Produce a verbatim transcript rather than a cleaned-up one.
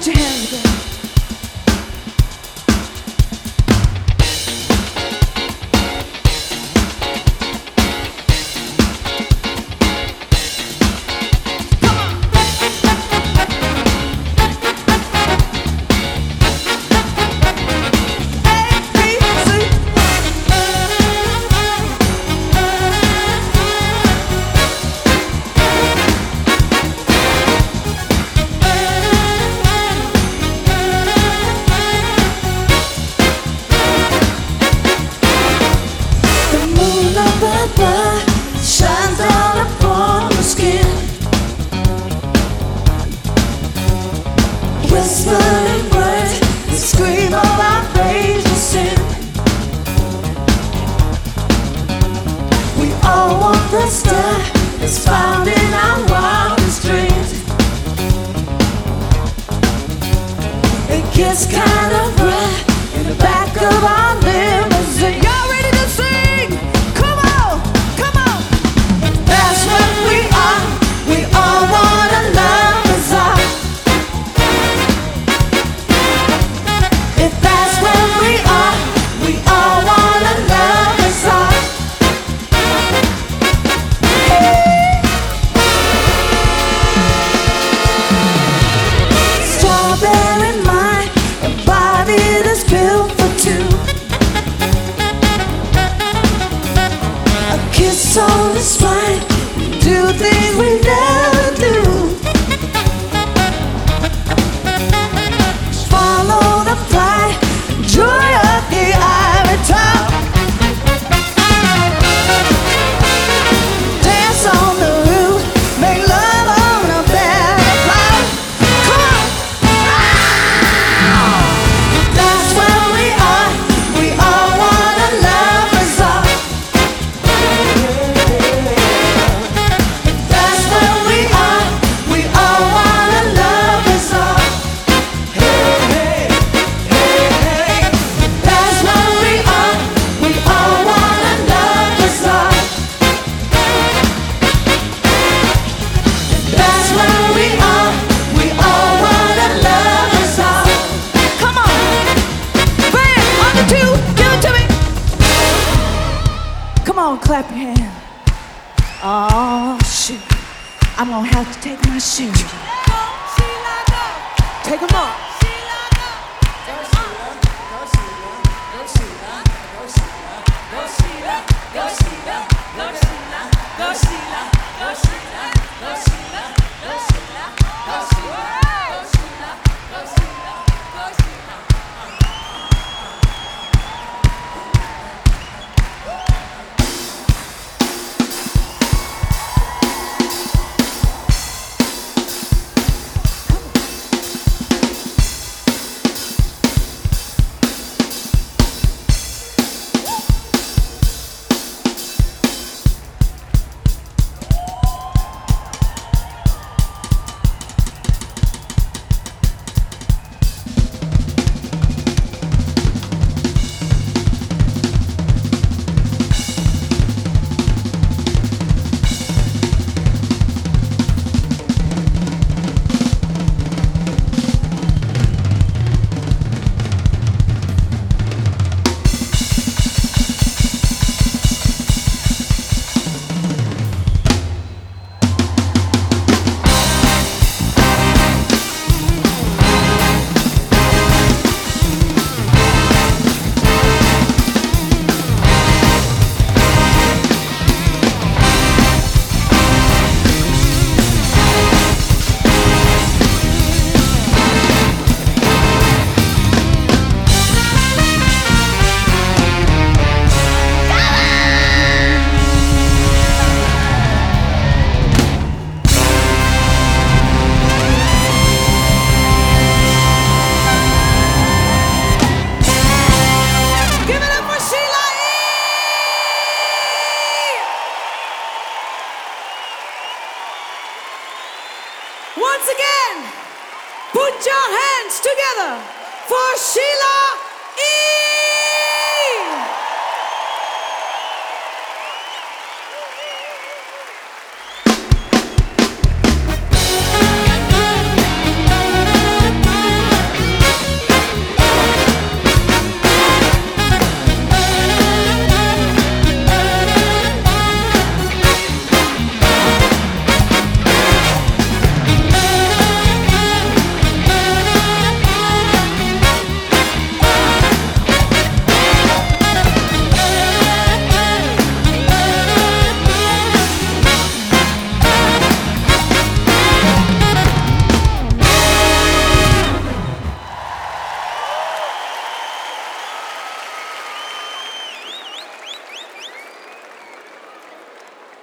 Put your hands together. Shines all upon the skin, whispering words that scream of our praise and sin. We all want the star that's found in our wildest dreams. It gets kind of bright in the back of our limousine. Y'all ready to sing? Come on, come on. That's what we are. We all wanna love us all. If that's what we are, we all wanna love us all. Hey. Strawberry mind, a body that's built for two. A kiss on the spine, do things we never do. Follow the flight, joy of the ivory top. Dance on the roof, make love on a better cloud. Come on! Ah! That's what we are. We all wanna love us all. That's what we are. We all wanna love us all. Hey, hey, hey, hey. That's what we are. We all wanna love us all. That's what we are. We all wanna love us all. Come on, band on the two, give it to me. Come on, clap your hands. Oh, shoot. I'm gonna have to take my shoes off. Take them off. Once again, put your hands together for Sheila